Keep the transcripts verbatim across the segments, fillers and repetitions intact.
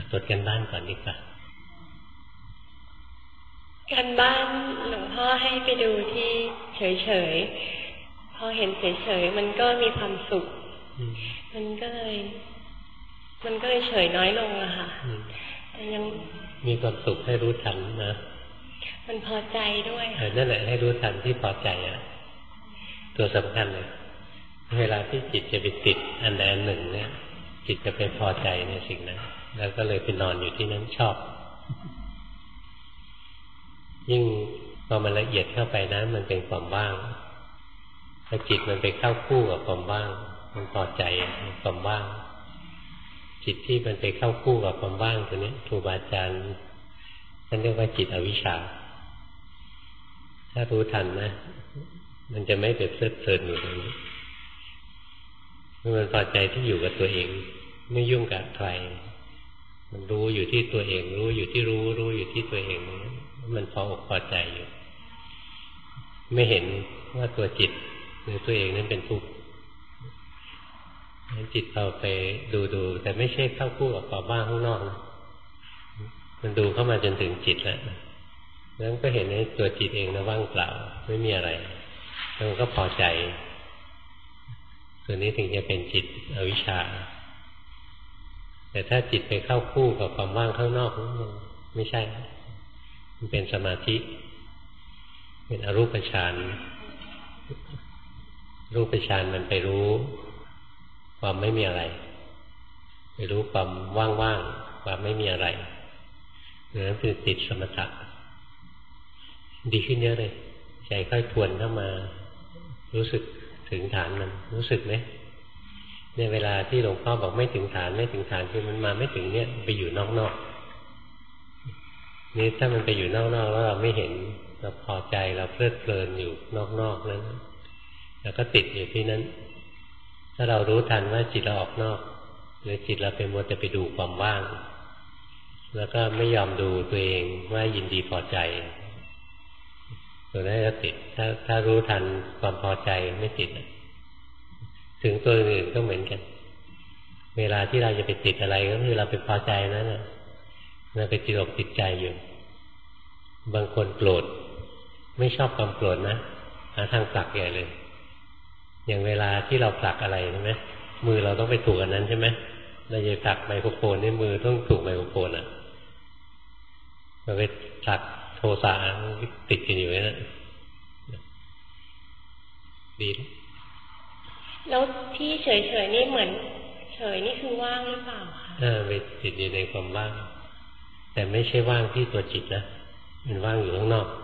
ตรวจกันบ้านก่อนดีกว่าการบ้านหลวงพ่อให้ไปดูที่เฉยๆพอเห็นเฉยๆมันก็มีความสุขมันก็เลยมันก็เลยเฉยน้อยลงอะค่ะแต่ยังมีความสุขให้รู้ทันนะมันพอใจด้วยนั่นแหละให้รู้ทันที่พอใจอะตัวสำคัญเลยเวลาที่จิตจะไปติดอันใดอันหนึ่งเนี่ยจิตจะไปพอใจในสิ่งนั้นแล้วก็เลยไปนอนอยู่ที่นั้นชอบยิ่งพอมันละเอียดเข้าไปนะมันเป็นความว่างพอจิตมันไปเข้าคู่กับความว่างมันพอใจความว่างจิตที่มันไปเข้าคู่กับความว่างตัวนี้ครูบาอาจารย์ท่านเรียกว่าจิตอวิชชาถ้ารู้ทันนะมันจะไม่ไปเพลิดเพลินอยู่ตรงนี้มันพอใจที่อยู่กับตัวเองไม่ยุ่งกับใครมันรู้อยู่ที่ตัวเองรู้อยู่ที่รู้รู้อยู่ที่ตัวเองมันพออกพอใจอยู่ไม่เห็นว่าตัวจิตหรือตัวเองนั้นเป็นทุกข์จิตเราไปดูดูแต่ไม่ใช่เข้าคู่กับความว่างข้างนอกนะมันดูเข้ามาจนถึงจิตแล้วแล้วก็เห็นในตัวจิตเองนะว่างเปล่าไม่มีอะไรแล้วมันก็พอใจส่วนนี้ถึงจะเป็นจิตอวิชชาแต่ถ้าจิตไปเข้าคู่กับความว่างข้างนอกไม่ใช่มันเป็นสมาธิเป็นอรูปฌานรูปฌานมันไปรู้ความไม่มีอะไรไปรู้ความว่างๆความไม่มีอะไรนั้นคือติดสมถะดีขึ้นเยอะเลยใจค่อยทวนเข้ามารู้สึกถึงฐานมันรู้สึกไหมในเวลาที่หลวงพ่อบอกไม่ถึงฐานไม่ถึงฐานคือมันมาไม่ถึงเนี่ยไปอยู่นอกๆนี่ถ้ามันไปอยู่นอกๆแล้วเราไม่เห็นเราพอใจเราเพลิดเพลินอยู่นอกๆนั้นแล้วก็ติดอยู่ที่นั้นถ้าเรารู้ทันว่าจิตเราออกนอกหรือจิตเราเป็นมัวแต่ไปดูความว่างแล้วก็ไม่ยอมดูตัวเองว่ายินดีพอใจตัวนั้นก็ติดถ้าถ้ารู้ทันความพอใจไม่ติดถึงตัวอื่นก็เหมือนกันเวลาที่เราจะไปติดอะไรก็คือเราไปพอใจนั่นแหละเราไปติดอกติดใจอยู่บางคนโกรธไม่ชอบความโกรธนะหาทางผลักใหญ่เลยอย่างเวลาที่เราผลักอะไรใช่ไหมมือเราต้องไปถูกอันนั้นใช่ไหมเราจะผลักไมโครโฟนนี่มือต้องถูกไมโครโฟนอ่ะเราไปผลักโทสะติดกันอยู่นั่นดีแล้วที่เฉยๆนี่เหมือนเฉยนี่คือว่างหรือเปล่าคะเออไปติดอยู่ในความว่างแต่ไม่ใช่ว่างที่ตัวจิตนะมันว่างอยู่ข้างนอก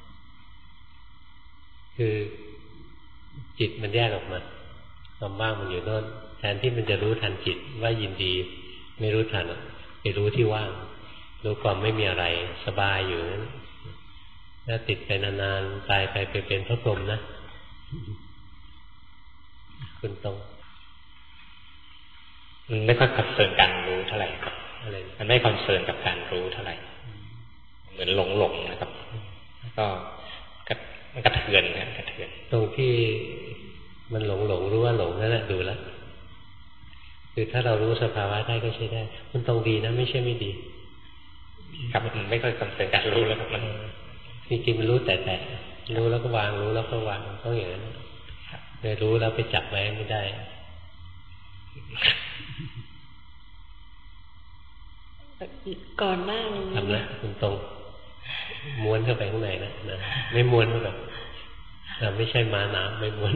คือจิตมันแยกออกมาความว่างมันอยู่โน่นแทนที่มันจะรู้ทันจิตว่ายินดีไม่รู้ทันไปรู้ที่ว่างรู้ความไม่มีอะไรสบายอยู่นั้นถ้าติดไปนานๆตายไปไปเป็นพระพรหมนะคุณตรงมันไม่ค่อยคอนเซิร์นการรู้เท่าไหร่ครับอะไรมันไม่คอนเซิร์นกับการรู้เท่าไหร่เหมือนหลงหลงนะครับก็มันกระเทือนนะกระเทือนตรงที่มันหลงหลงรู้ว่าหลงนั่นแหละดูแล้วคือถ้าเรารู้สภาวะได้ก็ใช้ได้มันตรงดีนะไม่ใช่ไม่ดีครับมันไม่ค่อยคอนเซิร์นการรู้แล้วครับมันจริงๆมันรู้แต่แต่รู้แล้วก็วางรู้แล้วก็วางต้องอย่างนั้นไม่รู้แล้วไปจับไว้ไม่ได้ก่อนหน้านี้ทำนะคุณตรงม้วนเข้าไปข้างในนะนะไม่ม้วนเข้าไปเราไม่ใช่ม้าน้ำไม่ม้วน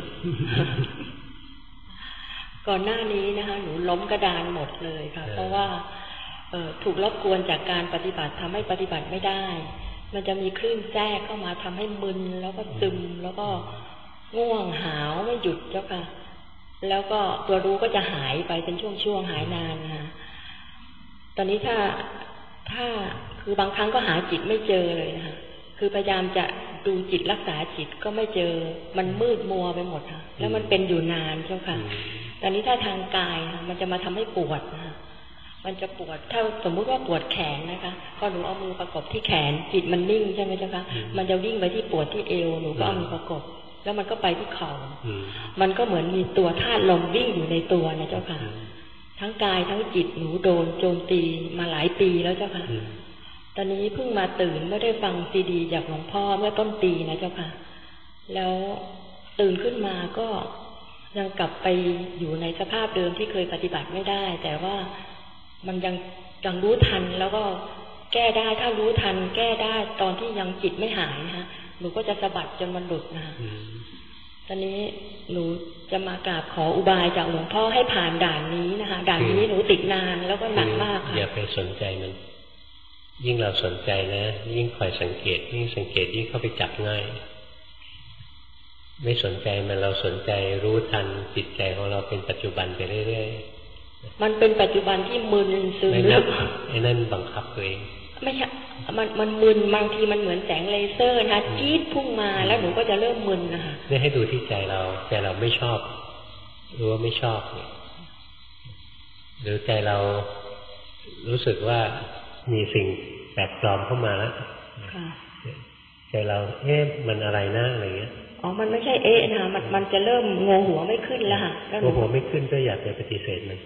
ก่อนหน้านี้นะคะหนูล้มกระดานหมดเลยค่ะเพราะว่าถูกรบกวนจากการปฏิบัติทำให้ปฏิบัติไม่ได้มันจะมีคลื่นแทรกเข้ามาทำให้มึนแล้วก็ซึมแล้วก็ง่วงหาวไม่หยุดเจ้าค่ะแล้วก็ตัวรู้ก็จะหายไปเป็นช่วงๆหายนานนะคะตอนนี้ถ้าถ้าคือบางครั้งก็หาจิตไม่เจอเลยนะคะคือพยายามจะดูจิตรักษาจิตก็ไม่เจอมันมืดมัวไปหมดค่ะแล้วมันเป็นอยู่นานเจ้าค่ะตอนนี้ถ้าทางกายมันจะมาทำให้ปวดนะคะมันจะปวดถ้าสมมุติว่าปวดแขนนะคะพอหนูเอามือประกบที่แขนจิตมันนิ่งใช่ไหมเจ้าคะมันจะวิ่งไปที่ปวดที่เอวหนูก็เอามือประกบแล้วมันก็ไปที่เข่ามันก็เหมือนมีตัวธาตุลมวิ่งอยู่ในตัวนะเจ้าค่ะทั้งกายทั้งจิตหนูโดนโจมตีมาหลายปีแล้วเจ้าค่ะตอนนี้เพิ่งมาตื่นเมื่อได้ฟังซีดีจากหลวงพ่อเมื่อต้นปีนะเจ้าค่ะแล้วตื่นขึ้นมาก็ยังกลับไปอยู่ในสภาพเดิมที่เคยปฏิบัติไม่ได้แต่ว่ามันยังยังรู้ทันแล้วก็แก้ได้ถ้ารู้ทันแก้ได้ตอนที่ยังจิตไม่หายนะคะหนูก็จะสะบัดจนมันหลุดนะคะตอนนี้หนูจะมากราบขออุบายจากหลวงพ่อให้ผ่านด่านนี้นะคะด่านนี้หนูติดนานแล้วก็หนักมากค่ะอย่าไปสนใจมันยิ่งเราสนใจนะยิ่งคอยสังเกตยิ่งสังเกตยิ่งเข้าไปจับง่ายไม่สนใจมันเราสนใจรู้ทันจิตใจของเราเป็นปัจจุบันไปเรื่อยๆมันเป็นปัจจุบันที่มึนซึมลึกไอ้นั่นบังคับตัวเองไม่ใช่มันมันมึนบางทีมันเหมือนแสงเลเซอร์นะจี๊ดพุ่งมาแล้วหนูก็จะเริ่มมึนนะคะนี่ให้ดูที่ใจเราใจเราไม่ชอบรู้ว่าไม่ชอบหรือใจเรารู้สึกว่ามีสิ่งแปลกปลอมเข้ามาแล้วใจเราเอ๊ะมันอะไรนะอะไรเงี้ยอ๋อมันไม่ใช่เอ๊ะนะมันมันจะเริ่มงงหัวไม่ขึ้นแล้วค่ะงงหัวไม่ขึ้นก็อย่าไปปฏิเสธมัน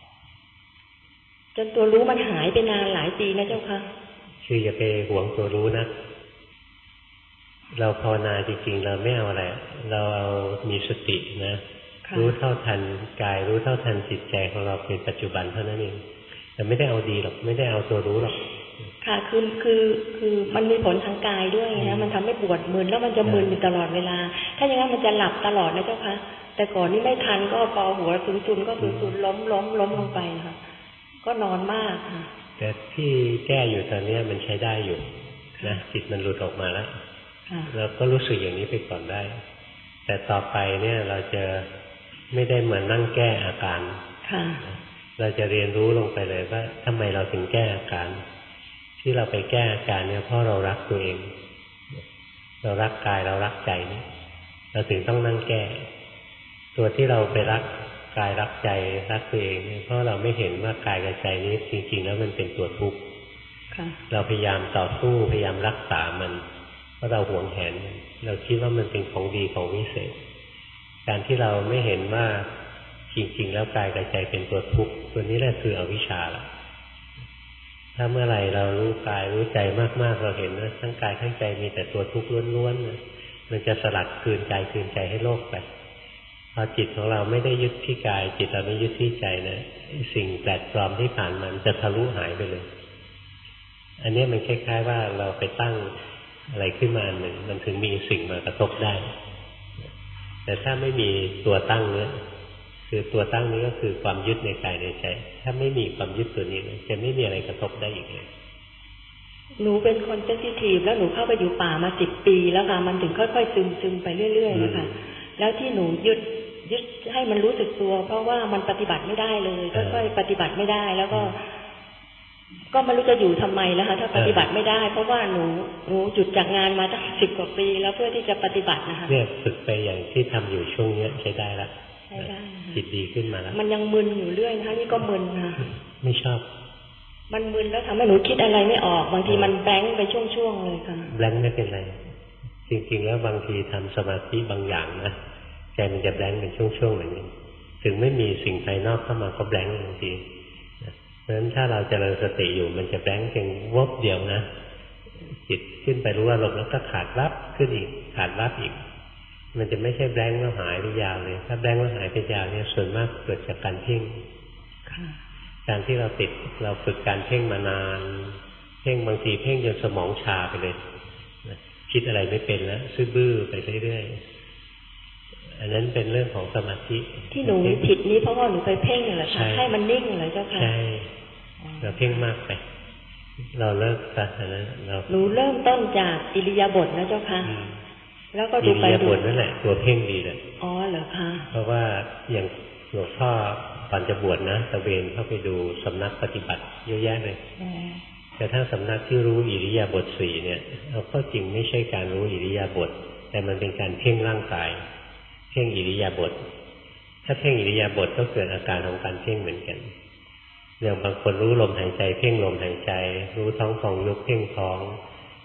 จนตัวรู้มันหายไปนานหลายปีนะเจ้าค่ะคืออย่าไปหวงตัวรู้นะเราภาวนาจริงๆเราไม่เอาอะไรเราเอามีสตินะรู้เท่าทันกายรู้เท่าทันจิตใจของเราเป็นปัจจุบันเท่านั้นเองแต่ไม่ได้เอาดีหรอกไม่ได้เอาตัวรู้หรอกค่ะคือคือคือมันมีผลทางกายด้วยนะมันทำให้ปวดมึนแล้วมันจะมึนอยู่ตลอดเวลาถ้าอย่างนั้นมันจะหลับตลอดนะเจ้าค่ะแต่ก่อนนี้ไม่ทันก็พอหัวซุนๆก็ซุนๆล้มล้มล้มลงไปค่ะก็นอนมากค่ะแต่ที่แก้อยู่ตอนนี้มันใช้ได้อยู่นะจิตมันหลุดออกมาแล้วเราก็รู้สึกอย่างนี้ไปก่อนได้แต่ต่อไปเนี่ยเราจะไม่ได้เหมือนนั่งแก้อาการเราจะเรียนรู้ลงไปเลยว่าทำไมเราถึงแก้อาการที่เราไปแก้อาการเนี่ยเพราะเรารักตัวเองเรารักกายเรารักใจนี่เราถึงต้องนั่งแก้ตัวที่เราไปรักกายรักใจรักตัวเองเนี่ยเพราะเราไม่เห็นว่ากายกับใจนี้จริงๆแล้วมันเป็นตัวทุกข์เราพยายามต่อสู้พยายามรักษามันเพราะเราหวงแหนเราคิดว่ามันเป็นของดีของวิเศษการที่เราไม่เห็นว่าจริงๆแล้วกายกับใจเป็นตัวทุกข์ตัวนี้แหละคืออวิชชาละถ้าเมื่อไหร่เรารู้กายรู้ใจมากๆเราเห็นว่าทั้งกายทั้งใจมีแต่ตัวทุกข์ล้วนๆมันจะสลัดคืนกายคืนใจให้โลกไปพอจิตของเราไม่ได้ยึดที่กายจิตเราไม่ยึดที่ใจนะสิ่งแปลกปลอมที่ผ่านมันจะทะลุหายไปเลยอันนี้มันคล้ายๆว่าเราไปตั้งอะไรขึ้นมาหนึ่งมันถึงมีสิ่งมากระทบได้แต่ถ้าไม่มีตัวตั้งเนี้ยคือตัวตั้งนี้ก็คือความยึดในกายในใจถ้าไม่มีความยึดตัวนี้จะไม่มีอะไรกระทบได้อีกเลยหนูเป็นคนเซนซิทีฟแล้วหนูเข้าไปอยู่ป่ามาสิบปีแล้วค่ะมันถึงค่อยๆซึมซึมไปเรื่อยๆนะคะแล้วที่หนูยึดยึดให้มันรู้สึกตัวเพราะว่ามันปฏิบัติไม่ได้เลยค่อยๆปฏิบัติไม่ได้แล้วก็ก็ไม่รู้จะอยู่ทำไมแล้วคะถ้าปฏิบัติไม่ได้เพราะว่าหนูหนูหยุดจากงานมาตั้งสิบกว่าปีแล้วเพื่อที่จะปฏิบัตินะคะเนี่ยฝึกไปอย่างที่ทำอยู่ช่วงนี้ใช้ได้แล้วใช้ได้จิตดีขึ้นมาแล้วมันยังมึนอยู่เรื่อยนะคะนี่ก็มึนค่ะไม่ชอบมันมึนแล้วทำให้หนูคิดอะไรไม่ออกบางทีมันแบงค์ไปช่วงๆเลยค่ะแบงค์ไม่เป็นไรจริงๆแล้วบางทีทำสมาธิบางอย่างนะใจมันจะแบงค์เป็นช่วงๆอย่างนี้ถึงไม่มีสิ่งภายนอกเข้ามาก็แบงค์บางทีเพราะฉะนั้นถ้าเราเจริญสติอยู่มันจะแบงค์เพียงวบเดียวนะจิตขึ้นไปรู้อารมณ์แล้วก็ขาดรับขึ้นอีกขาดรับอีกมันจะไม่ใช่แบงค์แล้วหายไปยาวเลยถ้าแบงค์แล้วหายไปยาวเนี่ยส่วนมากเกิดจากการเพ่งการที่เราติดเราฝึกการเพ่งมานานเพ่งบางทีเพ่งจนสมองชาไปเลยคิดอะไรไม่เป็นแล้วซื่อบื้อไปเรื่อยๆอันนั้นเป็นเรื่องของสมาธิที่หนูผิดนี้เพราะว่าหนูไปเพ่งเหรอคะให้มันนิ่งเหรอเจ้าค่ะใช่เราเพ่งมากไปเราเลิกซะนะเราหนูเริ่มต้นจากอิริยาบถนะเจ้าค่ะแล้วก็ดูไปดูอิริยาบถนั่นแหละตัวเพ่งดีเลยอ๋อเหรอคะเพราะว่าอย่างหลวงพ่อก่อนจะบวชนะตะเวนเข้าไปดูสำนักปฏิบัติเยอะแยะเลยแต่ถ้าสำนักที่รู้อิริยาบถสี่เนี่ยเอาเข้าจริงไม่ใช่การรู้อิริยาบถแต่มันเป็นการเพ่งร่างกายเพ่งอิริยาบถถ้าเพ่งอิริยาบถก็เกิดอาการของการเพ่งเหมือนกันอย่างบางคนรู้ลมหายใจเพ่งลมหายใจรู้ท้องฟองยุบเพ่งท้อง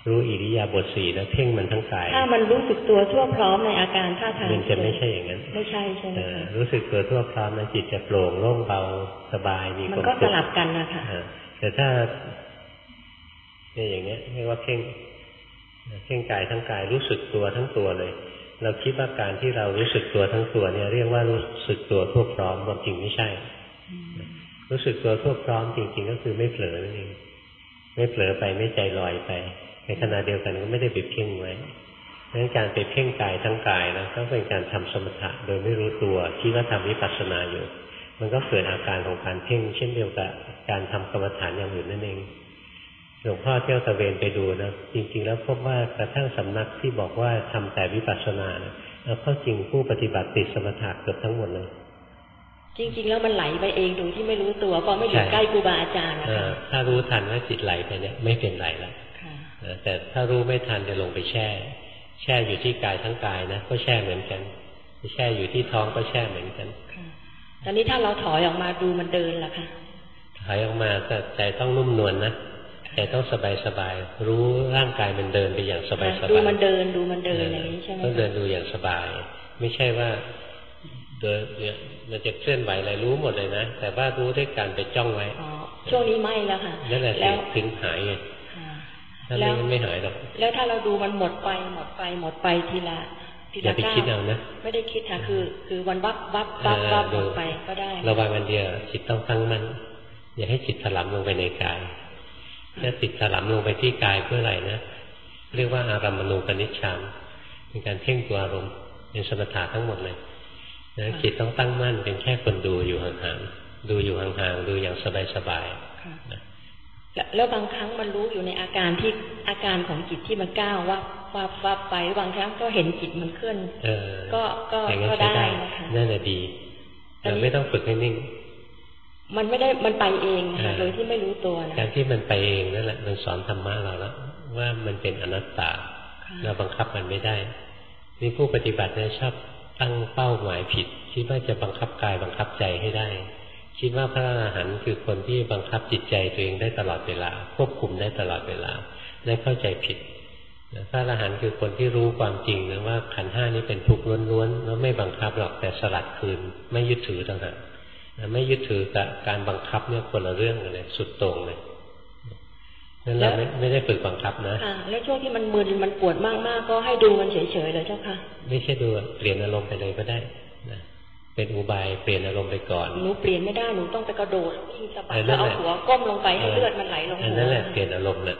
รู้อิริยาบถสี่แล้วเพ่งมันทั้งกายถ้ามันรู้สึกตัวทั่วพร้อมในอาการท่าทางมันจะไม่ใช่อย่างนั้นไม่ใช่ใช่ไหมคะรู้สึกตัวทั่วพร้อมนะจิตจะโปร่งโล่งเบาสบายมีความสุขมันก็สลับกันนะคะแต่ถ้าเนี่ยอย่างเนี้ยเรียกว่าเพ่งเพ่งกายทั้งกายรู้สึกตัวทั้งตัวเลยเราคิดว่าการที่เรารู้สึกตัวทั้งตัวเนี่ยเรียกว่ารู้สึกตัวทั่วพร้อมความจริงไม่ใช่รู้สึกตัวทั่วพร้อมจริงๆก็คือไม่เผลอนั่นเองไม่เผลอไปไม่ใจลอยไปในขณะเดียวกันก็ไม่ได้ไปเพ่งไว้ดังนั้นการไปเพ่งกายทั้งกายนะก็เป็นการทำสมถะโดยไม่รู้ตัวคิดว่าทำวิปัสสนาอยู่มันก็เกิดอาการของการเพ่งเช่นเดียวกับการทำกรรมฐานอย่างอื่นนั่นเองหลวงพ่อเที่ยวตะเวนไปดูนะจริงๆแล้วพบว่ากระทั่งสำนักที่บอกว่าทำแต่วิปัสสนานะเอาเข้าจริงผู้ปฏิบัติติดสมถะเกือบทั้งหมดเลยจริงๆแล้วมันไหลไปเองโดยที่ไม่รู้ตัวก็ไม่อยู่ใกล้ครูบาอาจารย์นะคะถ้ารู้ทันว่าจิตไหลไปเนี่ยไม่เป็นไรแล้วแต่ถ้ารู้ไม่ทันจะลงไปแช่แช่อยู่ที่กายทั้งกายนะก็แช่เหมือนกันแช่อยู่ที่ท้องก็แช่เหมือนกันตอนนี้ถ้าเราถอยออกมาดูมันเดินล่ะคะถอยออกมาแต่ใจต้องนุ่มนวล นะใจต้องสบายสบายรู้ร่างกายมันเดินไปอย่างสบายสบายดูมันเดินดูมันเดินอย่างนี้ใช่ไหมต้องเดินดูอย่างสบายไม่ใช่ว่าเดินเนี่ยมันจะเคลื่อนไหวอะไรรู้หมดเลยนะแต่ว่ารู้ด้วยการไปจ้องไว้ช่วงนี้ไม่แล้วค่ะนั่นแหละถึงหายไงถ้าไม่ไม่หายหรอกแล้วถ้าเราดูมันหมดไปหมดไปหมดไปทีละทีละก้าวไม่ได้คิดค่ะคือคือวันวับวับวับวับหมดไปก็ได้ระวังอันเดียวจิตต้องตั้งมั่นอย่าให้จิตถลำลงไปในกายถ้าจิตถลำลงไปที่กายเพื่ออะไรนะเรียกว่าอารัมมณูปนิชฌานเป็นการเพ่งตัวอารมณ์เป็นสมถะทั้งหมดเลยนะจิตต้องตั้งมั่นเป็นแค่คนดูอยู่ห่างๆดูอยู่ห่างๆดูอย่างสบายๆแล้วบางครั้งมันรู้อยู่ในอาการที่อาการของจิตที่มันก้าวว่าว่าว่าไปบางครั้งก็เห็นจิตมันเคลื่อนก็ก็ก็ได้นะคะนั่นแหละดีแต่ไม่ต้องฝึกให้นิ่งมันไม่ได้มันไปเองโดยที่ไม่รู้ตัวนะการที่มันไปเองนั่นแหละมันสอนธรรมะเราแล้วว่ามันเป็นอนัตตาเราบังคับมันไม่ได้นี่ผู้ปฏิบัติเนี่ยชอบตั้งเป้าหมายผิดคิดว่าจะบังคับกายบังคับใจให้ได้คิดว่าพระอรหันต์คือคนที่บังคับจิตใจตัวเองได้ตลอดเวลาควบคุมได้ตลอดเวลานั่นเข้าใจผิดพระอรหันต์คือคนที่รู้ความจริงนะว่าขันธ์ห้านี้เป็นทุกข์ล้วนๆแล้วไม่บังคับหรอกแต่สลัดคืนไม่ยึดถือต่างหากไม่ยึดถือกับการบังคับเนี่ยคนละเรื่องเลยสุดโต่งเลยนั่นเราไม่ไม่ได้ฝึกบังคับนะแล้วช่วงที่มันมึนมันปวดมากๆก็ให้ดูมันเฉยๆเลยเจ้าค่ะไม่ใช่ดูเปลี่ยนอารมณ์ไปเลยก็ได้นะเป็นอุบายเปลี่ยนอารมณ์ไปก่อนหนูเปลี่ยนไม่ได้หนูต้องไปกระโดดที่สะบัดแล้วเอาหัวก้มลงไปให้เลือดมันไหลลงหัวนั่นแหละเปลี่ยนอารมณ์น่ะ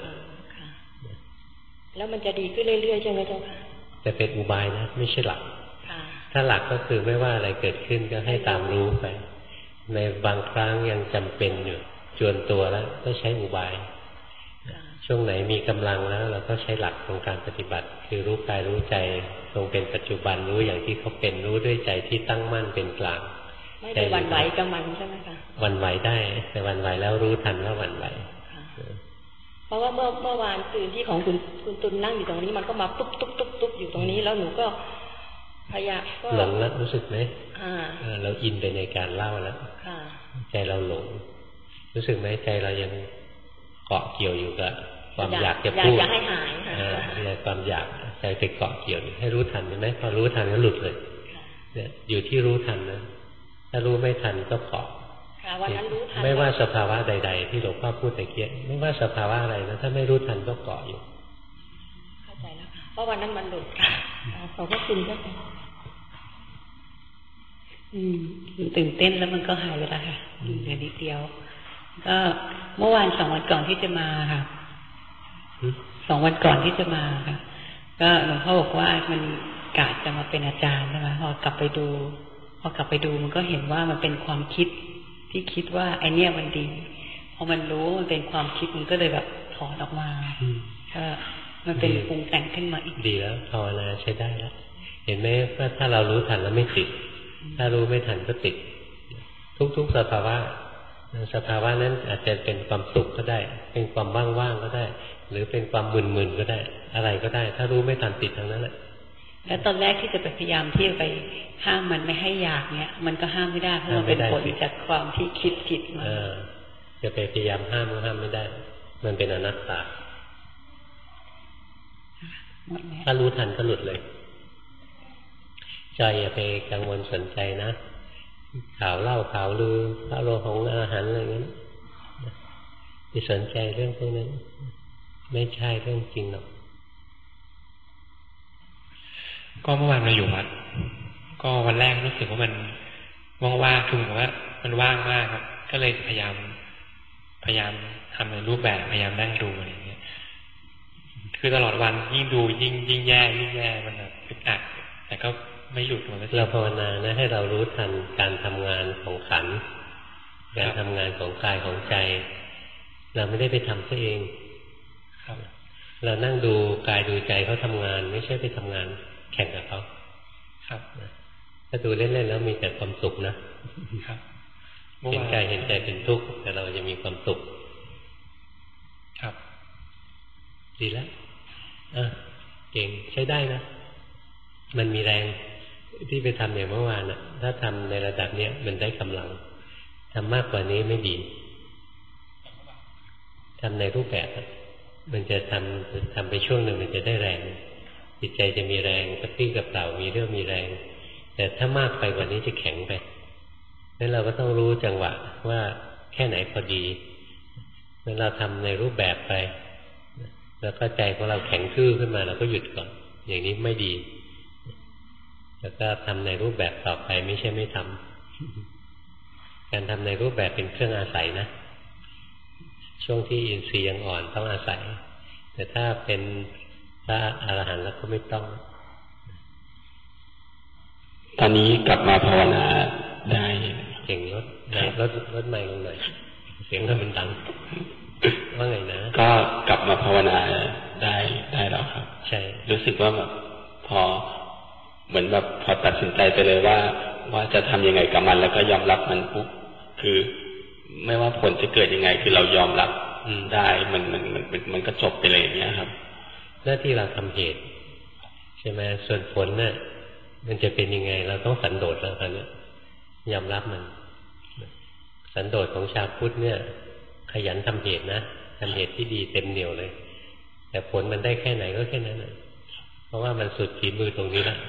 แล้วมันจะดีขึ้นเรื่อยๆใช่ไหมเจ้าค่ะแต่เป็นอุบายนะไม่ใช่หลักถ้าหลักก็คือไม่ว่าอะไรเกิดขึ้นก็ให้ตามรู้ไปในบางครั้งยังจำเป็นอยู่จวนตัวแล้วก็ใช้อุบายช่วงไหนมีกำลังแล้วเราก็ใช้หลักของการปฏิบัติคือรู้กายรู้ใจทรงเป็นปัจจุบันรู้อย่างที่เขาเป็นรู้ด้วยใจที่ตั้งมั่นเป็นกลางไม่ได้หวั่นไหวกับมันใช่ไหมคะหวั่นไหวได้แต่หวั่นไหวแล้วรู้ทันว่าหวั่นไหวเพราะว่าเมื่อเมื่อวานตื่นที่ของคุณคุณตุลนั่งอยู่ตรงนี้มันก็มาตุ๊บตุ๊บตุ๊บตุ๊บอยู่ตรงนี้แล้วหนูก็พยายามหลงแล้วรู้สึกไหมเราอินไปในการเล่าแล้วใจเราหลงรู้สึกไหมใจเรายังเกาะเกี่ยวอยู่กับความอยากจะพูดอยากให้หายอะไรความอยากใจไปเกาะเกี่ยวให้รู้ทันใช่ไหมพอรู้ทันก็หลุดเลยเนี่ยอยู่ที่รู้ทันนะถ้ารู้ไม่ทันก็เกาะวันนั้นรู้ทันไม่ว่าสภาวะใดๆที่หลวงพ่อพูดตะเกียบไม่ว่าสภาวะอะไรนะถ้าไม่รู้ทันก็เกาะอยู่เข้าใจแล้วค่ะเพราะวันนั้นมันหลุดค่ะขอบพระคุณเจ้าค่ะอืมตื่นเต้นแล้วมันก็หายไปแล้วค่ะในนิดเดียวก็เมื่อวานสองวันก่อนที่จะมาค่ะสองวันก่อนที่จะมาค่ะก็หลวงพ่อบอกว่ามันกะจะมาเป็นอาจารย์ใช่ไหมพอกลับไปดูพอกลับไปดูมันก็เห็นว่ามันเป็นความคิดที่คิดว่าไอเนี้ยมันดีพอมันรู้มันเป็นความคิดมันก็เลยแบบถอนออกมาก็มันเป็นปรุงแต่งขึ้นมาอีกดีแล้วภาวนาใช้ได้แล้วเห็นไหมว่าถ้าเรารู้ทันแล้วไม่ติดถ้ารู้ไม่ทันก็ติดทุกๆสภาวะสภาวะนั้นอาจจะเป็นความสุขก็ได้เป็นความว่างๆก็ได้หรือเป็นความมึนๆก็ได้อะไรก็ได้ถ้ารู้ไม่ทันติดทั้งนั้นแหละแล้วตอนแรกที่จะพยายามที่จะไปห้ามมันไม่ให้อยากเนี่ยมันก็ห้ามไม่ได้เพราะมันเป็นผลจากความที่คิดผิดมาจะไปพยายามห้ามก็ห้ามไม่ได้มันเป็นอนัตตาถ้ารู้ทันก็หลุดเลยใจอย่าไปกังวลสนใจนะข่าวเล่าข่าวลือพระโลหงอาหารอะไรอย่างนี้ไปสนใจเรื่องพวกนั้นไม่ใช่เรื่องจริงหรอกก็เมื่อวานมาอยู่วัดก็วันแรกรู้สึกว่ามันว่างๆคือเหมือนว่ามันว่างมากครับก็เลยพยายามพยายามทำในรูปแบบพยายามนั่งดูอะไรอย่างเงี้ยคือตลอดวันยิ่งดูยิ่งยิ่งแย่ยิ่งแย่มันแบบอึดอัดแต่ก็ไม่หลุดมันก็เราภาวนานะให้เรารู้ทันการทำงานของขันธ์การทำงานของกายของใจเราไม่ได้ไปทำซะเองครับเรานั่งดูกายดูใจเขาทำงานไม่ใช่ไปทำงานแข่งกับเขาครับถ้าดูเล่นๆแล้วมีแต่ความสุขนะครับเห็นกายเห็นใจเป็นทุกข์แต่เราจะมีความสุขครับดีแล้วอ่ะเก่งใช้ได้นะมันมีแรงที่ไปทำอย่างเมื่อวานน่ะถ้าทำในระดับเนี้ยมันได้กำลังทำมากกว่านี้ไม่ดีทำในรูปแบบมันจะทำทำไปช่วงหนึ่งมันจะได้แรงจิตใจจะมีแรงกระปี้กระเป๋ามีเรื่องมีแรงแต่ถ้ามากไปกว่านี้จะแข็งไปนั้นเราก็ต้องรู้จังหวะว่าแค่ไหนพอดีเมื่อเราทำในรูปแบบไปแล้วก็ใจของเราแข็งทื่อขึ้นมาเราก็หยุดก่อนอย่างนี้ไม่ดีแล้วก็ทำในรูปแบบต่อไปไม่ใช่ไม่ทำการทำในรูปแบบเป็นเครื่องอาศัยนะช่วงที่อินทรีย์ยังอ่อนต้องอาศัยแต่ถ้าเป็นพระอรหันต์แล้วก็ไม่ต้องตอนนี้กลับมาภาวนาได้เสียงลดลดลดไมค์ลงหน่อยเสียงมันดังว่าไงนะก็กลับมาภาวนาได้ได้แล้วครับใช่รู้สึกว่าแบบพอเหมือนแบบพอตัดสินใจไปเลยว่าว่าจะทำยังไงกับมันแล้วก็ยอมรับมันปุ๊บคือไม่ว่าผลจะเกิดยังไงคือเรายอมรับได้มันมันมันมันก็จบไปเลยอย่างเงี้ยครับหน้าที่เราทำเหตุใช่ไหมส่วนผลเนี่ยมันจะเป็นยังไงเราต้องสันโดษแล้วกันเนี่ยยอมรับมันสันโดษของชาวพุทธเนี่ยขยันทำเหตุนะทำเหตุที่ดีเต็มเหนี่ยวเลยแต่ผลมันได้แค่ไหนก็แค่นั้นนะเพราะว่ามันสุดฝีมือตรงนี้ละ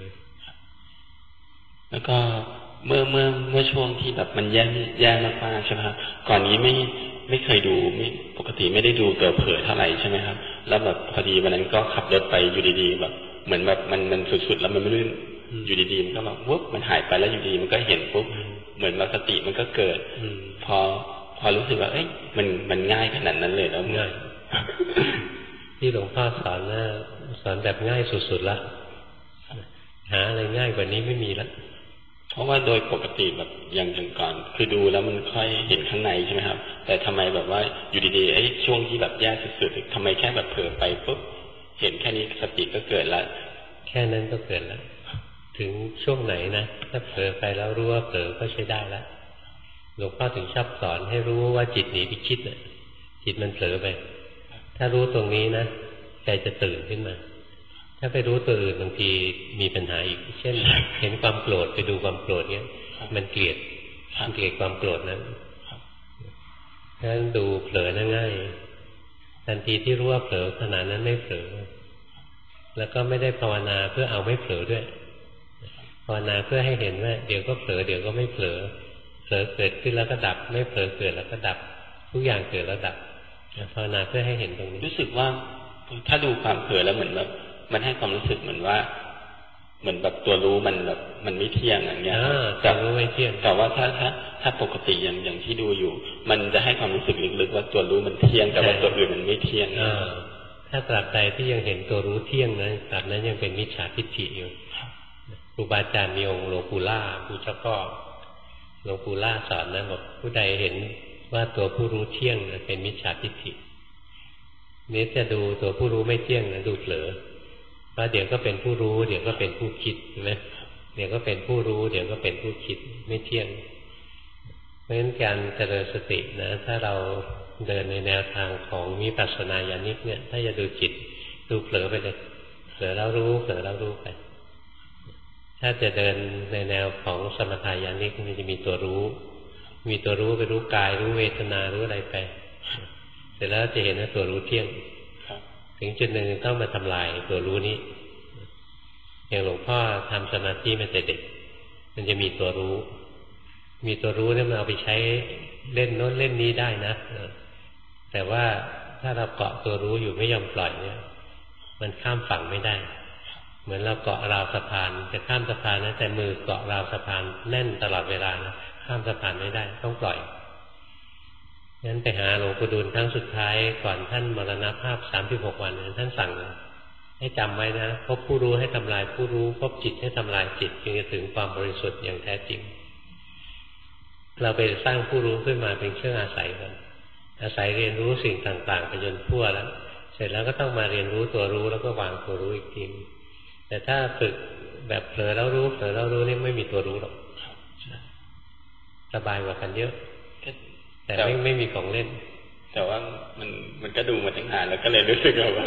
แล้วก็เมื่อเมื่อเมื่อช่วงที่แบบมันแย่แย่มากๆใช่ไหมครับก่อนนี้ไม่ไม่เคยดูไม่ปกติไม่ได้ดูตัวเผยเท่าไหร่ใช่ไหมครับแล้วแบบพอดีวันนั้นก็ขับรถไปอยู่ดีๆแบบเหมือนแบบมันมันสุดๆแล้วมันไม่ลื่นอยู่ดีๆมันก็แบบวุ๊บมันหายไปแล้วอยู่ดีมันก็เห็นปุ๊บเหมือนว่าสติมันก็เกิดพอพอรู้สึกว่าเอ้ยมันมันง่ายขนาดนั้นเลยแล้วง่ายที่หลวงพ่อสอนนะสอนแบบง่ายสุดๆละหาอะไรง่ายกว่านี้ไม่มีละเพราะว่าโดยปกติแบบอย่างอย่างก่อนคือดูแล้วมันค่อยเห็นข้างในใช่ไหมครับแต่ทำไมแบบว่าอยู่ดีๆไอ้ช่วงที่แบบแย่สุดๆทำไมแค่แบบเผลอไปปุ๊บเห็นแค่นี้สติก็เกิดแล้วแค่นั้นก็เกิดแล้วถึงช่วงไหนนะถ้าเผลอไปแล้วรู้ว่าเผลอก็ใช้ได้แล้วหลวงพ่อถึงชอบสอนให้รู้ว่าจิตหนีไปคิดน่ะจิตมันเผลอไปถ้ารู้ตรงนี้นะใจจะตื่นขึ้นมาถ้าไปรู้ตัวอื่นบางทีมีปัญหาอีกเช่นเห็นความโกรธไปดูความโกรธเนี้ยมันเกลียดมันเกลียดความโกรธนั้นฉะนั้นดูเผลอน่าง่ายทันทีที่รู้ว่าเผลอขณะนั้นไม่เผลอแล้วก็ไม่ได้ภาวนาเพื่อเอาไม่เผลอด้วยภาวนาเพื่อให้เห็นว่าเดี๋ยวก็เผลอเดี๋ยวก็ไม่เผลอเผลอเกิดขึ้นแล้วก็ดับไม่เผลอเกิดแล้วก็ดับทุกอย่างเกิดแล้วดับภาวนาเพื่อให้เห็นตรงนี้รู้สึกว่าถ้าดูความเผลอแล้วเหมือนแบบมันให้ความรู้สึกเหมือนว่าเหมือนแบบตัวรู้มันแบบมันไม่เที่ยงอย่างเงี้ยแต่รู้ไม่เที่ยงแต่ว่าถ้าถ้าถ้าปกติอย่างอย่างที่ดูอยู่มันจะให้ความรู้สึกลึกๆว่าตัวรู้มันเที่ยงแต่ว่าตัวอื่นมันไม่เที่ยงถ้าตราบใดที่ยังเห็นตัวรู้เที่ยงนะตราบนั้นยังเป็นมิจฉาทิฏฐิอยู่ครูบาอาจารย์มีองค์หลวงปู่ล่าผู้เจ้าพ่อหลวงปู่ล่าสอนนะบอกผู้ใดเห็นว่าตัวผู้รู้เที่ยงเป็นมิจฉาทิฏฐินี้จะดูตัวผู้รู้ไม่เที่ยงนะดูเผลอเพราะเดี๋ยวก็เป็นผู้รู้เดี๋ยวก็เป็นผู้คิดใช่ไหมเดี๋ยวก็เป็นผู้รู้เดี๋ยวก็เป็นผู้คิดไม่เที่ยงเพราะฉะนั้นการเจริญสตินะถ้าเราเดินในแนวทางของวิปัสสนาญาณิกเนี่ยถ้าจะดูจิตดูเผลอไปเลยเผลอแล้วรู้เผลอแล้วรู้ไปถ้าจะเดินในแนวของสมถญาณิกมันจะมีตัวรู้มีตัวรู้ไปรู้กายรู้เวทนารู้อะไรไปเสร็จแล้วจะเห็นว่าตัวรู้เที่ยงถึงจุดหนึ่งต้องมาทำลายตัวรู้นี้อย่างหลวงพ่อทำสมาธิมาแต่เด็กมันจะมีตัวรู้มีตัวรู้เนี่ยมันเอาไปใช้เล่นโน้นเล่นนี้ได้นะแต่ว่าถ้าเราเกาะตัวรู้อยู่ไม่ยอมปล่อยเนี่ยมันข้ามฝั่งไม่ได้เหมือนเราเกาะราวสะพานจะข้ามสะพานนะแต่มือเกาะราวสะพานแน่นตลอดเวลานะข้ามสะพานไม่ได้ต้องปล่อยงั้นไปหาหลวงปู่ดูลครั้งสุดท้ายก่อนท่านมรณภาพสามสิบหกวันท่านสั่งให้จำไว้นะพบผู้รู้ให้ทำลายผู้รู้พบจิตให้ทำลายจิตจึงจะถึงความบริสุทธิ์อย่างแท้จริงเราไปสร้างผู้รู้ขึ้นมาเป็นเครื่องอาศัยกันอาศัยเรียนรู้สิ่งต่างๆไปจนทั่วแล้วเสร็จแล้วก็ต้องมาเรียนรู้ตัวรู้แล้วก็วางตัวรู้อีกทีแต่ถ้าฝึกแบบเผลอแล้วรู้เผลอแล้วรู้นี่ไม่มีตัวรู้หรอกสบายกว่ากันเยอะแต่ไม่ไม่มีของเล่นแต่ว่ามันมันก็ดูมาตั้งนานแล้วก็เลยรู้สึกว่า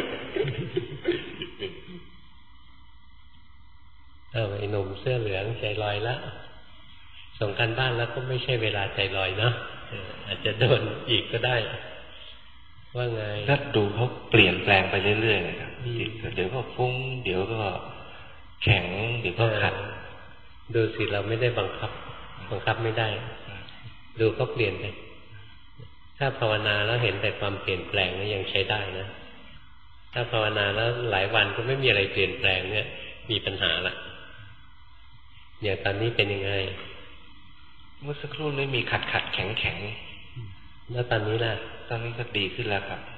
เออไอ้หนุ่มเสื้อเหลืองใจลอยละส่งกันบ้านแล้วก็ไม่ใช่เวลาใจลอยเนาะอาจจะโดนอีกก็ได้ว่าไงถ้าดูเขาเปลี่ยนแปลงไปเรื่อยๆเลยครับเดี๋ยวก็ฟุ้งเดี๋ยวก็แข็งเดี๋ยวก็ขัดดูสิเราไม่ได้บังคับบังคับไม่ได้ดูเขาเปลี่ยนไปถ้าภาวนาแล้วเห็นแต่ความเปลี่ยนแปลงนี่ยังใช้ได้นะถ้าภาวนาแล้วหลายวันก็ไม่มีอะไรเปลี่ยนแปลงเนี่ยมีปัญหาละอย่างตอนนี้เป็นยังไงเมื่อสักครู่นี้มีขัดขัดแข็งแข็งแล้วตอนนี้ล่ะตอนนี้ก็ดีขึ้นแล้วครับ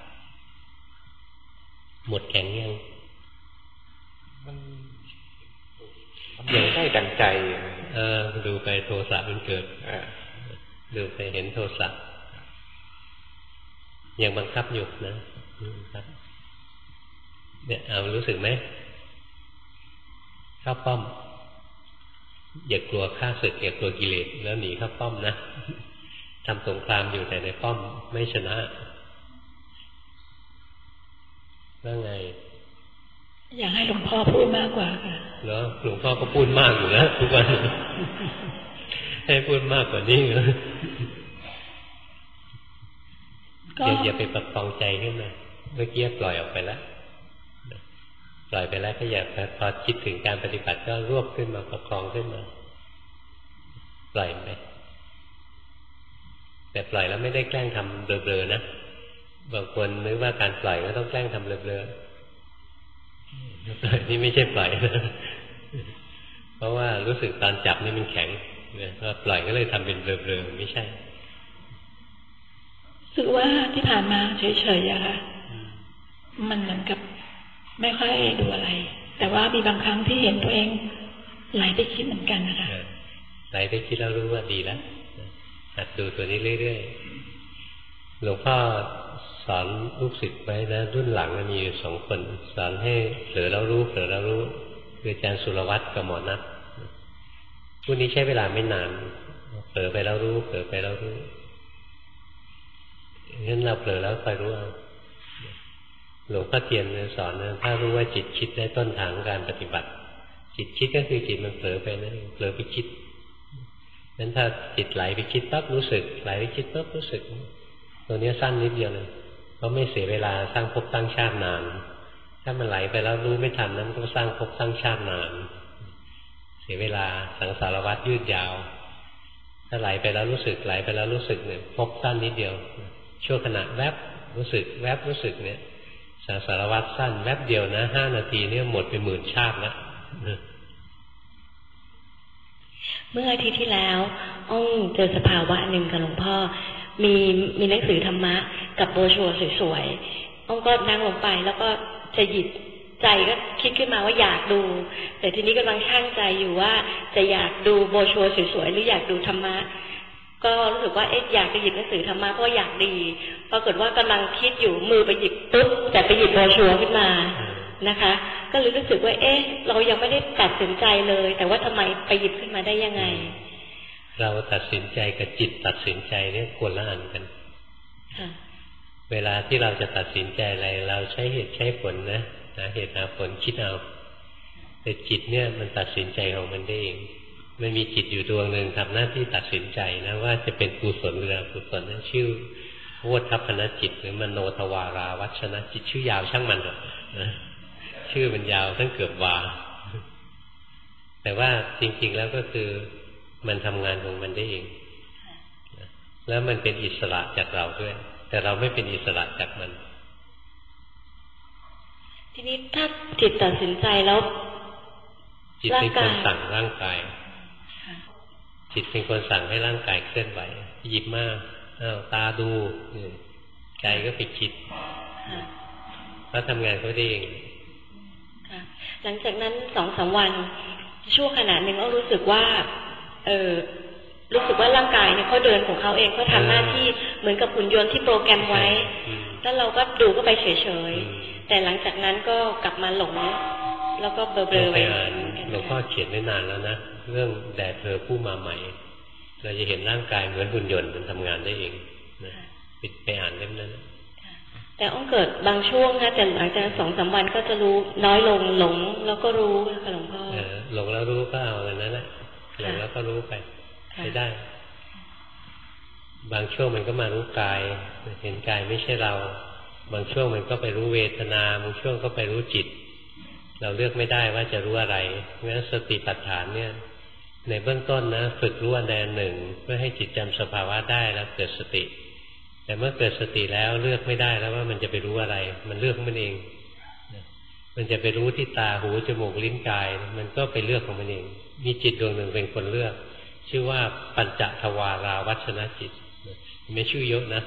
หมดแข็งยังมันยังได้ดังใจเออดูไปโทสะมันเกิดดูไปเห็นโทสะยังบังคับอยู่นะครับเนี่ยเอารู้สึกไหมเข้าป้อมอย่ากลัวข้าศึกอย่ากลัวกิเลสแล้วหนีเข้าป้อมนะทำสงครามอยู่แต่ในป้อมไม่ชนะว่าไงอยากให้หลวงพ่อพูดมากกว่าค่ะเหรอหลวงพ่อก็พูดมากอยู่แล้วทุกวันให้พูดมากกว่านี้เหรออย่าอย่าไปประคองใจขึ้นมาเมื่อกี้ปล่อยออกไปแล้วปล่อยไปแล้วก็อย่าพอคิดถึงการปฏิบัติก็รวบขึ้นมาประคองขึ้นมาปล่อยไปแต่ปล่อยแล้วไม่ได้แกล้งทำเบลอๆนะบางคนนึกว่าการปล่อยก็ต้องแกล้งทำเบลอๆนี่ไม่ใช่ปล่อยนะเพราะว่ารู้สึกตอนจับนี่มันแข็งพอปล่อยก็เลยทำเป็นเบลอๆไม่ใช่รู้สึกว่าที่ผ่านมาเฉยๆอะค่ะมันเหมือนกับไม่ค่อยดูอะไรแต่ว่ามีบางครั้งที่เห็นตัวเองไหลไปคิดเหมือนกันนะคะไหลไปคิดแล้วรู้ว่าดีแล้วหัดดูตัวนี้เรื่อยๆหลวงพ่อสอนลูกศิษย์ไว้นะรุ่นหลังมีอยู่สองคนสอนให้เผลอแล้วรู้เผลอแล้วรู้คืออาจารย์สุรวัตรกับหมอนัทผู้นี้ใช้เวลาไม่นานเผลอไปแล้วรู้เผลอไปแล้วรู้งั้นเราเผลอแล้วคอยรู้เอาหลวงพ่อเทียนสอนนะถ้ารู้ว่าจิตคิดได้ต้นทางการปฏิบัติจิตคิดก็คือจิตมันเผลอไปนั่นเองเผลอไปคิดนั้นถ้าจิตไหลไปคิดปั๊บรู้สึกไหลไปคิดปั๊บรู้สึกตัวนี้สั้นนิดเดียวเลยเพราะไม่เสียเวลาสร้างภพตั้งชาตินานถ้ามันไหลไปแล้วรู้ไม่ทันนั้นก็สร้างภพตั้งชาตินานเสียเวลาสังสารวัฏยืดยาวถ้าไหลไปแล้วรู้สึกไหลไปแล้วรู้สึกเนี่ยภพสั้นนิดเดียวชั่วขณะแวบรู้สึกแวบรู้สึกเนี่ยสังสารวัฏสั้นแวบเดียวนะห้านาทีเนี่ยหมดไปหมื่นชาติแล้วเมื่ออาทิตย์ที่แล้วอ้องเจอสภาวะหนึ่งกับหลวงพ่อมีมีหนังสือธรรมะกับโบรชัวร์สวยๆอ้องก็นั่งลงไปแล้วก็จะหยิบใจก็คิดขึ้นมาว่าอยากดูแต่ทีนี้กำลังชั่งใจอยู่ว่าจะอยากดูโบรชัวร์สวยๆหรืออยากดูธรรมะก็รู้สึกว่าเอ๊ะอยากจะหยิบหนังสือธรรมะเพราะอยากดีปรากฏว่ากำลังคิดอยู่มือไปหยิบปุ๊บแต่ไปหยิบโบรชัวร์ขึ้นมานะคะก็เลยรู้สึกว่าเอ๊ะเรายังไม่ได้ตัดสินใจเลยแต่ว่าทำไมไปหยิบขึ้นมาได้ยังไงเราตัดสินใจกับจิตตัดสินใจเนี่ยคนละอันกันเวลาที่เราจะตัดสินใจอะไรเราใช้เหตุใช้ผลนะหาเหตุหาผลคิดเอาแต่จิตเนี่ยมันตัดสินใจของมันได้เองมันมีจิตอยู่ดวงหนึ่งทำหน้าที่ตัดสินใจนะว่าจะเป็นกุศลหรืออกุศลนั่นชื่อโวทัพพนจิตหรือมโนทวาราวัชนะจิตชื่อยาวช่างมันเถอะนะชื่อมันยาวตั้งเกือบวาแต่ว่าจริงๆแล้วก็คือมันทำงานของมันได้เองแล้วมันเป็นอิสระจากเราด้วยแต่เราไม่เป็นอิสระจากมันทีนี้ถ้าจิตตัดสินใจแล้วจิตเป็นคนสั่งร่างกายจิตเป็นคนสั่งให้ร่างกายเคลื่อนไหวหยิบมาอ้าวตาดูใจก็ไปคิดเขาทำงานเขาได้เองหลังจากนั้นสองสามวันชั่วขณะหนึ่งก็รู้สึกว่าเออรู้สึกว่าร่างกายเนี่ยเขาเดินของเขาเองเขาทำหน้าที่เหมือนกับหุ่นยนต์ที่โปรแกรมไว้แล้วเราก็ดูก็ไปเฉยๆแต่หลังจากนั้นก็กลับมาหลงแล้วก็เบลอๆไปหลวงพ่อเขียนไว้นานแล้วนะเรื่องแด่เธอผู้มาใหม่เราจะเห็นร่างกายเหมือนหุ่นยนต์มันทำงานได้เองนะปิดไปอ่านเล่มนั้นแต่อ้องเกิดบางช่วงนะแต่หลังจากสองสามวันก็จะรู้น้อยลงหลงแล้วก็รู้ค่ะหลวงพ่อหลงแล้วรู้ก็เอาอันนั้นแหละหลงแล้วก็รู้ไปไปได้บางช่วงมันก็มารู้กายเห็นกายไม่ใช่เราบางช่วงมันก็ไปรู้เวทนาบางช่วงก็ไปรู้จิตเราเลือกไม่ได้ว่าจะรู้อะไรเพราะฉะนั้นสติปัฏฐานเนี่ยในเบื้องต้นนะฝึกรู้อันใดอันหนึ่งเพื่อให้จิตจำสภาวะได้แล้วเกิดสติแต่เมื่อเกิดสติแล้วเลือกไม่ได้แล้วว่ามันจะไปรู้อะไรมันเลือกมันเองมันจะไปรู้ที่ตาหูจมูกลิ้นกายมันก็ไปเลือกของมันเองมีจิตดวงหนึ่งเป็นคนเลือกชื่อว่าปัญจทวาราวัชนะจิตไม่ชื่อเยอะนะ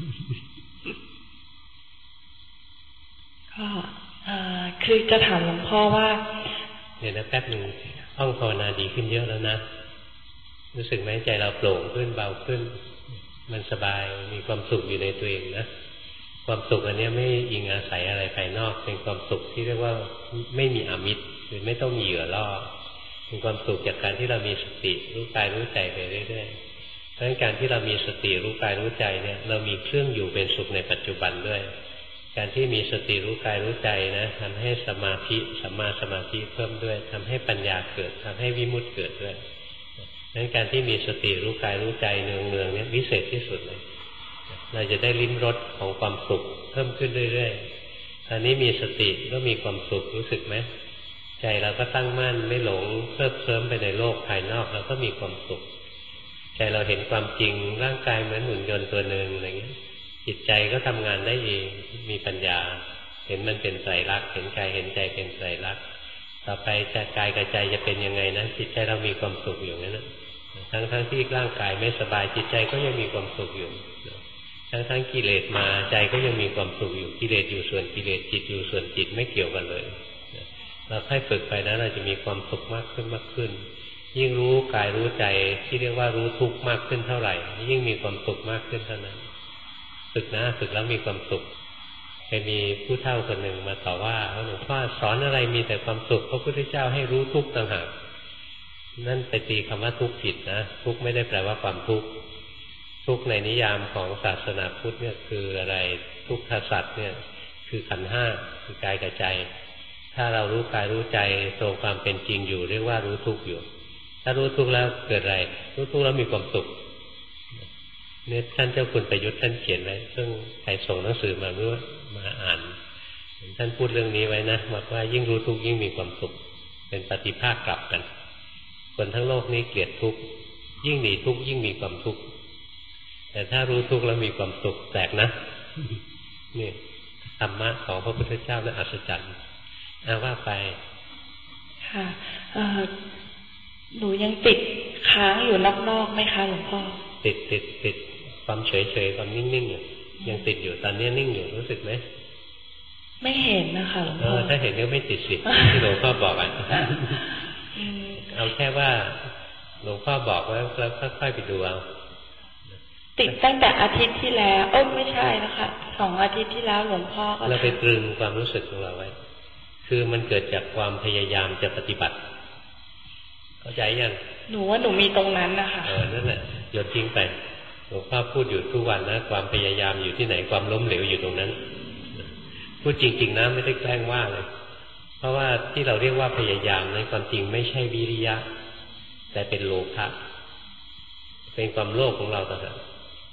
ก็คือจะถามหลวงพ่อว่าเดี๋ยวนะแป๊บหนึ่งห้องภาวนาดีขึ้นเยอะแล้วนะรู้สึกไหมใจเราโปร่งขึ้นเบาขึ้นมันสบายมีความสุขอยู่ในตัวเองนะความสุขอันนี้ไม่อิงอาศัยอะไรภายนอกเป็นความสุขที่เรียกว่าไม่มีอามิตรคือไม่ต้องมีเหยื่อล่อเป็นความสุขจากการที่เรามีสติรู้กายรู้ใจไปเรื่อยๆเพราะฉะนั้นการที่เรามีสติรู้กายรู้ใจเนี่ยเรามีเครื่องอยู่เป็นสุขในปัจจุบันด้วยการที่มีสติรู้กายรู้ใจนะทำให้สมาธิสัมมาสมาธิเพิ่มด้วยทำให้ปัญญาเกิดทำให้วิมุตติเกิดด้วยดังนั้นการที่มีสติรู้กายรู้ใจเนืองๆเนี่ยวิเศษที่สุดเลยเราจะได้ลิ้มรสของความสุขเพิ่มขึ้นเรื่อยๆตอนนี้มีสติก็มีความสุขรู้สึกไหมใจเราก็ตั้งมั่นไม่หลงเพลิดเพลินไปในโลกภายนอกเราก็มีความสุขใจเราเห็นความจริงร่างกายเหมือนหุ่นยนต์ตัวหนึ่งอะไรเงี้ยจิตใจก็ทำงานได้เองมีปัญญาเห็นมันเป็นไตรลักษณ์เห็นกายเห็นใจเป็นไตรลักษณ์ต่อไปจะกายกับใจจะเป็นยังไงนะจิตใจเรามีความสุขอยู่นั่นแหละทั้งทั้งที่ร่างกายไม่สบายจิตใจก็ยังมีความสุขอยู่ทั้งทั้งกิเลสมาใจก็ยังมีความสุขอยู่กิเลสอยู่ส่วนกิเลสจิตอยู่ส่วนจิตไม่เกี่ยวกันเลยเราค่อยฝึกไปนะเราจะมีความสุขมากขึ้นมากขึ้นยิ่งรู้กายรู้ใจที่เรียกว่ารู้ทุกข์มากขึ้นเท่าไหร่ยิ่งมีความสุขมากขึ้นเท่านั้นฝึกนะฝึกแล้วมีความสุขเคยมีผู้เฒ่าคนหนึ่งมาต่อว่าหลวงพ่อสอนอะไรมีแต่ความสุขพระพุทธเจ้าให้รู้ทุกข์ต่างหากนั่นไปตีคำว่าทุกข์ผิดนะทุกข์ไม่ได้แปลว่าความทุกข์ทุกข์ในนิยามของศาสนาพุทธเนี่ยคืออะไรทุกขสัตว์เนี่ยคือขันธ์ห้าคือกายกับใจถ้าเรารู้กายรู้ใจตรงความเป็นจริงอยู่เรียกว่ารู้ทุกข์อยู่ถ้ารู้ทุกข์แล้วเกิดอะไรรู้ทุกข์แล้วมีความสุขเนี่ยท่านเจ้าคุณประยุทธ์ท่านเขียนไว้ซึ่งใครส่งหนังสือมาเมื่อมาอ่านท่านพูดเรื่องนี้ไว้นะบอกว่ายิ่งรู้ทุกข์ยิ่งมีความสุขเป็นปฏิภาคกลับกันคนทั้งโลกนี้เกลียดทุกข์ยิ่งหนีทุกข์ยิ่งมีความทุกข์แต่ถ้ารู้ทุกข์แล้วมีความสุขแปลกนะนี่ธรรมะของพระพุทธเจ้าน่าอัศจรรย์เอาว่าไปค่ะหนูยังติดค้างอยู่นอกๆไหมคะหลวงพ่อติดติดติดความเฉยเฉยความนิ่งๆอยู่ยังติดอยู่ตอนนี้นิ่งอยู่รู้สึกไหมไม่เห็นนะคะหลวงพ่อถ้าเห็นก็ไม่ติดสิที่หลวงพ่อบอกอ่ะเอาแค่ว่าหลวงพ่อบอกว่าแล้วค่อยๆไปดูเอาติดตั้งแต่อาทิตย์ที่แล้วเอ้ยไม่ใช่นะคะสองอาทิตย์ที่แล้วหลวงพ่อก็เราไปตรึงความรู้สึกของเราไว้คือมันเกิดจากความพยายามจะปฏิบัติเข้าใจยังหนูว่าหนูมีตรงนั้นนะคะเออนั่นแหละโยนทิ้งไปหลวงพ่อพูดอยู่ทุกวันนะความพยายามอยู่ที่ไหนความล้มเหลวอยู่ตรงนั้นพูดจริงๆนะไม่ได้แกล้งว่าเลยเพราะว่าที่เราเรียกว่าพยายามในความจริงไม่ใช่วิริยะแต่เป็นโลภะเป็นความโลภของเราต่างหาก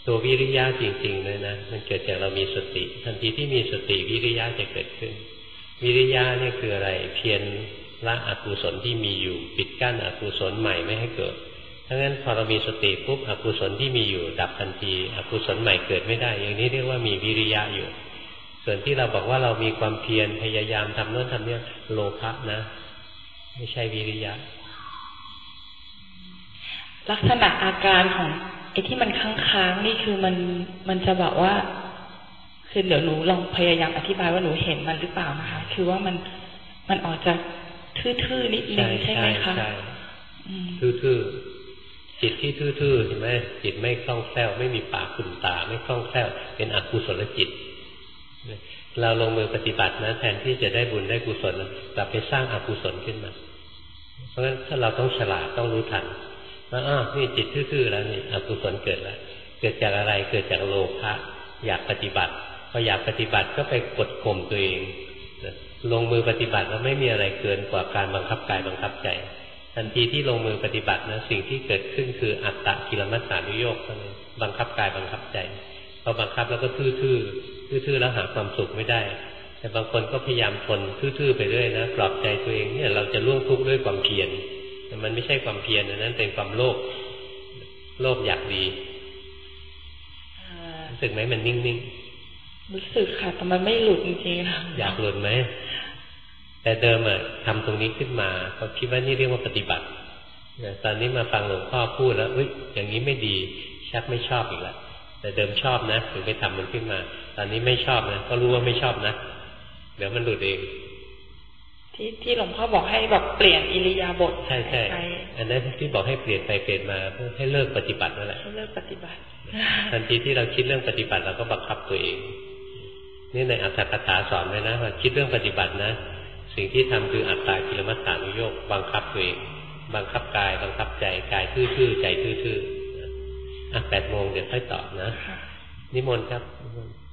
ตัววิริยะจริงๆเลยนะมันเกิดจากเรามีสติทันทีที่มีสติวิริยะจะเกิดขึ้นวิริยะนี่คืออะไรเพียรละอกุศลที่มีอยู่ปิดกั้นอกุศลใหม่ไม่ให้เกิดถ้างั้นพอเรามีสติปุ๊บอกุศลที่มีอยู่ดับทันทีอกุศลใหม่เกิดไม่ได้อย่างนี้เรียกว่ามีวิริยะอยู่ส่วนที่เราบอกว่าเรามีความเพียรพยายามทำโน้นทำนี่โลภะนะไม่ใช่วิริยะลักษณะอาการของไอ้ที่มันค้างๆนี่คือมันมันจะแบบว่าคือเดี๋ยวหนูลองพยายามอธิบายว่าหนูเห็นมันหรือเปล่านะคะคือว่ามันมันออกจากทื่อๆนิดนึงใช่ไหมคะใช่ทื่อๆจิตที่ทื่อๆเห็นไหมจิตไม่คล่องแคล่วไม่มีปากขุ่นตาไม่คล่องแคล่วเป็นอกุศลจิตเราลงมือปฏิบัตินะแทนที่จะได้บุญได้กุศลกลับไปสร้างอกุศลขึ้นมาเพราะฉะนั้นถ้าเราต้องฉลาดต้องรู้ทันว่าอ้าวนี่จิตทื่อๆแล้วนี่อกุศลเกิดแล้วเกิดจากอะไรเกิดจากโลภะอยากปฏิบัติพออยากปฏิบัติก็ไปกดข่มตัวเองลงมือปฏิบัติแล้วไม่มีอะไรเกินกว่าการบังคับกายบังคับใจทันทีที่ลงมือปฏิบัตินะสิ่งที่เกิดขึ้นคืออัตตกิลมัฏฐานุโยคบังคับกายบังคับใจพอบังคับแล้วก็ทื่อๆทื่อๆแล้วหาความสุขไม่ได้แต่บางคนก็พยายามทนทื่อๆไปเรื่อยนะปลอบใจตัวเองเนี่ยเราจะล่วงทุกข์ด้วยความเพียรแต่มันไม่ใช่ความเพียรนั้นเป็นความโลภโลภอยากดีรู้สึกไหมมันนิ่งๆรู้สึกค่ะแต่มันไม่หลุดจริงๆค่ะอยากหลุดไหมแต่เดิมอะทำตรงนี้ขึ้นมาก็คิดว่านี่เรียกว่าปฏิบัติตอนนี้มาฟังหลวงพ่อพูดแล้วเอ้ยอย่างนี้ไม่ดีชักไม่ชอบอีกแล้วแต่เดิมชอบนะถึงไปทำมันขึ้นมาตอนนี้ไม่ชอบนะก็รู้ว่าไม่ชอบนะเดี๋ยวมันหลุดเองที่ที่หลวงพ่อบอกให้แบบเปลี่ยนอิริยาบถใช่ใช่อันนั้นที่บอกให้เปลี่ยนไปเปลี่ยนมาเพื่อให้เลิกปฏิบัตินั่นแหละให้เลิกปฏิบัติทันทีที่เราคิดเรื่องปฏิบัติเราก็บังคับตัวเองนี่ในอัตถกถาสอนไว้นะว่าคิดเรื่องปฏิบัตินะสิ่งที่ทำคืออัตตากิลมัฏฐานุโยคบังคับตัวเองบังคับกายบังคับใจกายทื่อๆใจทื่อๆอ่ะแปดโมงเดี๋ยวค่อยตอบนะนิมนต์ครับนิมนต์